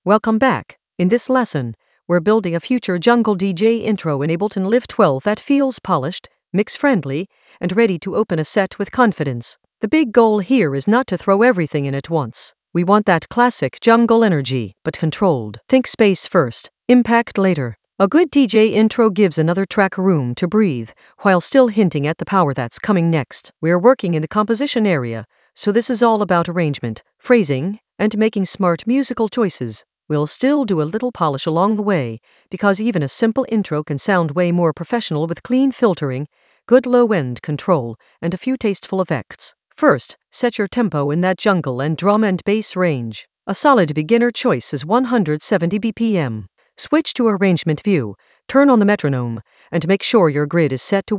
Welcome back. In this lesson, we're building a future jungle DJ intro in Ableton Live 12 that feels polished, mix-friendly, and ready to open a set with confidence. The big goal here is not to throw everything in at once. We want that classic jungle energy, but controlled. Think space first, impact later. A good DJ intro gives another track room to breathe, while still hinting at the power that's coming next. We're working in the composition area, so this is all about arrangement, phrasing, and making smart musical choices. We'll still do a little polish along the way, because even a simple intro can sound way more professional with clean filtering, good low-end control, and a few tasteful effects. First, set your tempo in that jungle and drum and bass range. A solid beginner choice is 170 BPM. Switch to arrangement view, turn on the metronome, and make sure your grid is set to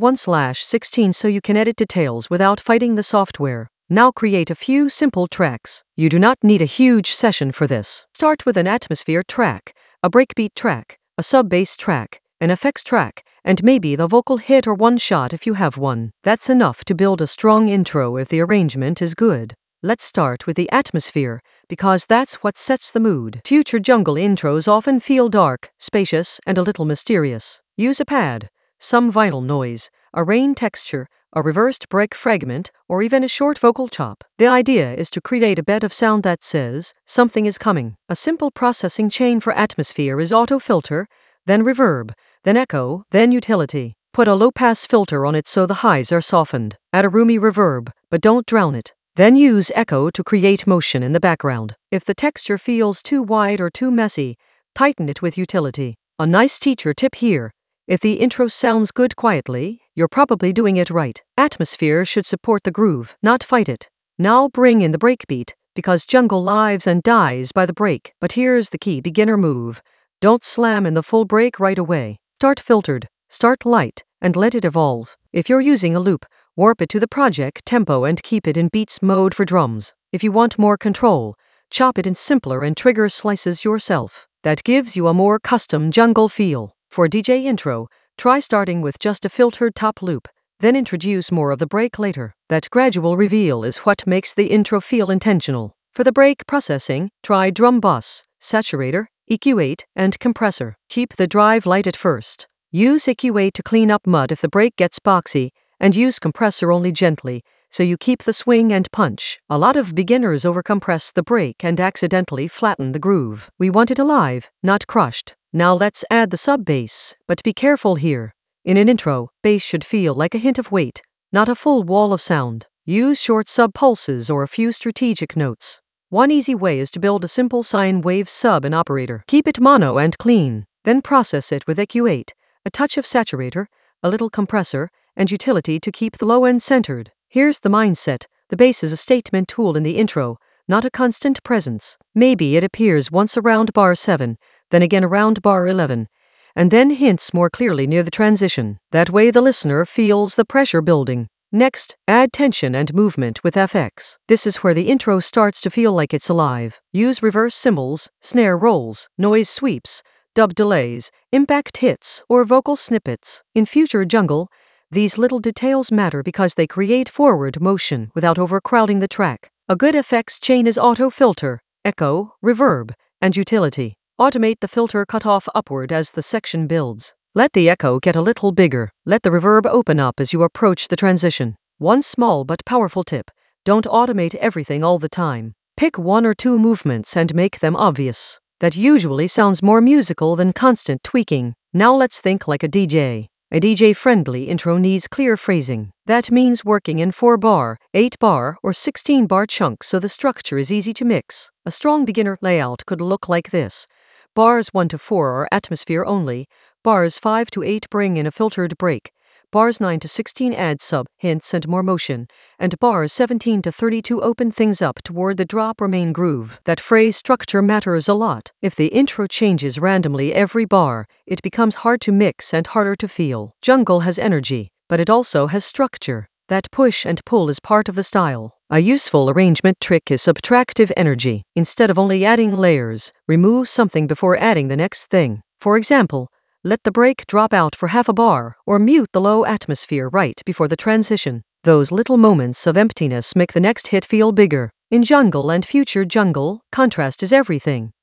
1/16 so you can edit details without fighting the software. Now create a few simple tracks. You do not need a huge session for this. Start with an atmosphere track, a breakbeat track, a sub-bass track, an effects track, and maybe the vocal hit or one shot if you have one. That's enough to build a strong intro if the arrangement is good. Let's start with the atmosphere, because that's what sets the mood. Future jungle intros often feel dark, spacious, and a little mysterious. Use a pad, some vinyl noise, a rain texture, a reversed break fragment, or even a short vocal chop. The idea is to create a bed of sound that says, something is coming. A simple processing chain for atmosphere is auto filter, then reverb, then echo, then utility. Put a low-pass filter on it so the highs are softened. Add a roomy reverb, but don't drown it. Then use echo to create motion in the background. If the texture feels too wide or too messy, tighten it with utility. A nice teacher tip here. If the intro sounds good quietly, you're probably doing it right. Atmosphere should support the groove, not fight it. Now bring in the breakbeat, because jungle lives and dies by the break. But here's the key beginner move. Don't slam in the full break right away. Start filtered, start light, and let it evolve. If you're using a loop, warp it to the project tempo and keep it in beats mode for drums. If you want more control, chop it in simpler and trigger slices yourself. That gives you a more custom jungle feel. For DJ intro, try starting with just a filtered top loop, then introduce more of the break later. That gradual reveal is what makes the intro feel intentional. For the break processing, try drum bus, saturator, EQ8, and compressor. Keep the drive light at first. Use EQ8 to clean up mud if the break gets boxy, and use compressor only gently, so you keep the swing and punch. A lot of beginners overcompress the break and accidentally flatten the groove. We want it alive, not crushed. Now let's add the sub-bass, but be careful here. In an intro, bass should feel like a hint of weight, not a full wall of sound. Use short sub-pulses or a few strategic notes. One easy way is to build a simple sine wave sub and operator. Keep it mono and clean, then process it with EQ8, a touch of saturator, a little compressor, and utility to keep the low end centered. Here's the mindset. The bass is a statement tool in the intro, not a constant presence. Maybe it appears once around bar 7, then again around bar 11, and then hints more clearly near the transition. That way the listener feels the pressure building. Next, add tension and movement with FX. This is where the intro starts to feel like it's alive. Use reverse cymbals, snare rolls, noise sweeps, dub delays, impact hits, or vocal snippets. In future jungle, these little details matter because they create forward motion without overcrowding the track. A good effects chain is auto filter, echo, reverb, and utility. Automate the filter cutoff upward as the section builds. Let the echo get a little bigger. Let the reverb open up as you approach the transition. One small but powerful tip: don't automate everything all the time. Pick one or two movements and make them obvious. That usually sounds more musical than constant tweaking. Now let's think like a DJ. A DJ-friendly intro needs clear phrasing. That means working in 4-bar, 8-bar, or 16-bar chunks so the structure is easy to mix. A strong beginner layout could look like this. Bars 1 to 4 are atmosphere only, bars 5 to 8 bring in a filtered break, bars 9 to 16 add sub, hints and more motion, and bars 17 to 32 open things up toward the drop or main groove. That phrase structure matters a lot. If the intro changes randomly every bar, it becomes hard to mix and harder to feel. Jungle has energy, but it also has structure. That push and pull is part of the style. A useful arrangement trick is subtractive energy. Instead of only adding layers, remove something before adding the next thing. For example, let the break drop out for half a bar, or mute the low atmosphere right before the transition. Those little moments of emptiness make the next hit feel bigger. In jungle and future jungle, contrast is everything.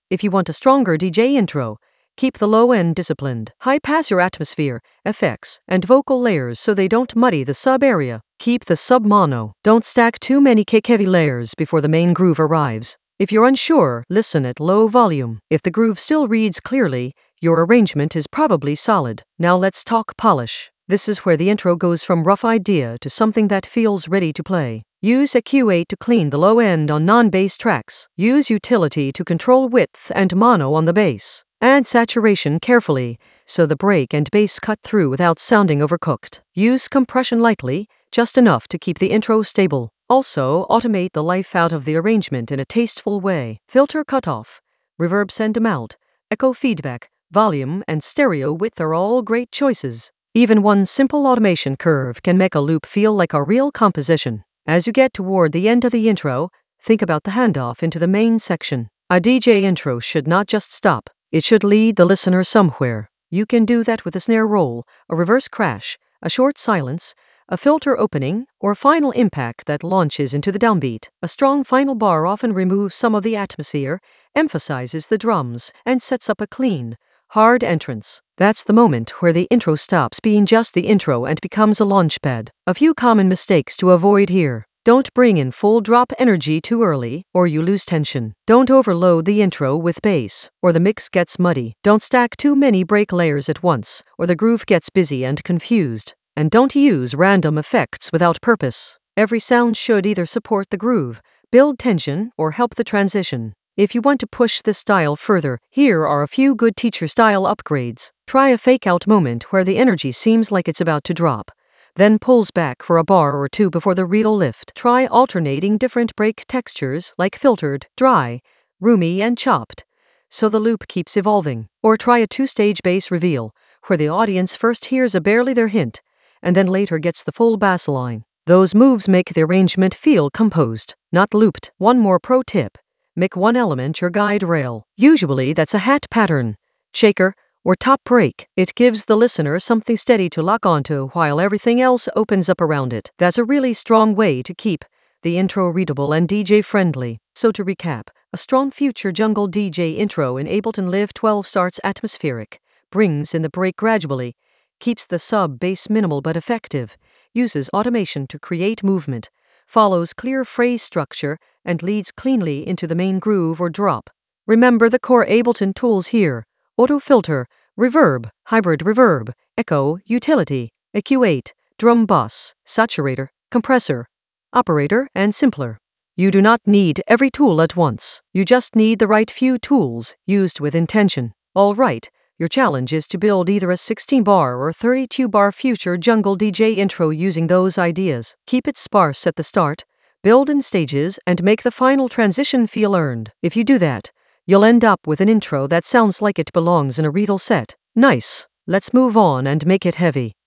If you want a stronger DJ intro, keep the low end disciplined. High pass your atmosphere, effects, and vocal layers so they don't muddy the sub area. Keep the sub mono. Don't stack too many kick heavy layers before the main groove arrives. If you're unsure, listen at low volume. If the groove still reads clearly, your arrangement is probably solid. Now let's talk polish. This is where the intro goes from rough idea to something that feels ready to play. Use EQ8 to clean the low end on non-bass tracks. Use utility to control width and mono on the bass. Add saturation carefully, so the break and bass cut through without sounding overcooked. Use compression lightly, just enough to keep the intro stable. Also, automate the life out of the arrangement in a tasteful way. Filter cutoff, reverb send amount, echo feedback, volume, and stereo width are all great choices. Even one simple automation curve can make a loop feel like a real composition. As you get toward the end of the intro, think about the handoff into the main section. A DJ intro should not just stop. It should lead the listener somewhere. You can do that with a snare roll, a reverse crash, a short silence, a filter opening, or final impact that launches into the downbeat. A strong final bar often removes some of the atmosphere, emphasizes the drums, and sets up a clean, hard entrance. That's the moment where the intro stops being just the intro and becomes a launchpad. A few common mistakes to avoid here. Don't bring in full drop energy too early, or you lose tension. Don't overload the intro with bass, or the mix gets muddy. Don't stack too many break layers at once, or the groove gets busy and confused. And don't use random effects without purpose. Every sound should either support the groove, build tension, or help the transition. If you want to push this style further, here are a few good teacher-style upgrades. Try a fake-out moment where the energy seems like it's about to drop, then pulls back for a bar or two before the real lift. Try alternating different break textures like filtered, dry, roomy, and chopped, so the loop keeps evolving. Or try a two-stage bass reveal, where the audience first hears a barely their hint, and then later gets the full bass line. Those moves make the arrangement feel composed, not looped. One more pro tip. Make one element your guide rail. Usually that's a hat pattern, shaker, or top break. It gives the listener something steady to lock onto while everything else opens up around it. That's a really strong way to keep the intro readable and DJ friendly. So to recap, a strong future jungle DJ intro in Ableton Live 12 starts atmospheric, brings in the break gradually, keeps the sub bass minimal but effective, uses automation to create movement, follows clear phrase structure, and leads cleanly into the main groove or drop. Remember the core Ableton tools here: auto filter, reverb, hybrid reverb, echo, utility, EQ8, drum bus, saturator, compressor, operator, and simpler. You do not need every tool at once. You just need the right few tools, used with intention. All right, your challenge is to build either a 16-bar or 32-bar future jungle DJ intro using those ideas. Keep it sparse at the start, build in stages, and make the final transition feel earned. If you do that, you'll end up with an intro that sounds like it belongs in a Riedel set. Nice. Let's move on and make it heavy.